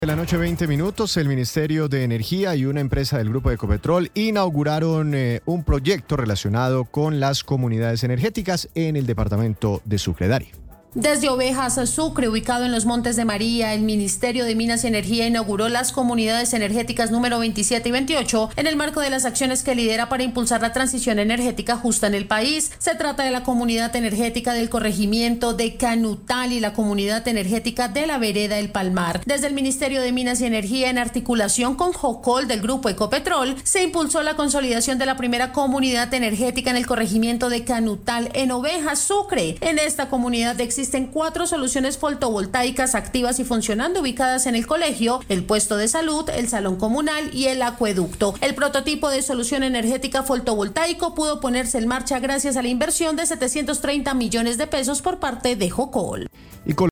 De la noche, 20 minutos, el Ministerio de Energía y una empresa del Grupo Ecopetrol inauguraron un proyecto relacionado con las comunidades energéticas en el departamento de Sucre. Dari. Desde Ovejas a Sucre, ubicado en los Montes de María, el Ministerio de Minas y Energía inauguró las comunidades energéticas número 27 y 28 en el marco de las acciones que lidera para impulsar la transición energética justa en el país. Se trata de la comunidad energética del corregimiento de Canutal y la comunidad energética de la vereda El Palmar. Desde el Ministerio de Minas y Energía, en articulación con Jocol del Grupo Ecopetrol, se impulsó la consolidación de la primera comunidad energética en el corregimiento de Canutal, en Ovejas, Sucre. En esta comunidad existen 4 soluciones fotovoltaicas activas y funcionando, ubicadas en el colegio, el puesto de salud, el salón comunal y el acueducto. El prototipo de solución energética fotovoltaico pudo ponerse en marcha gracias a la inversión de 730 millones de pesos por parte de Jocol.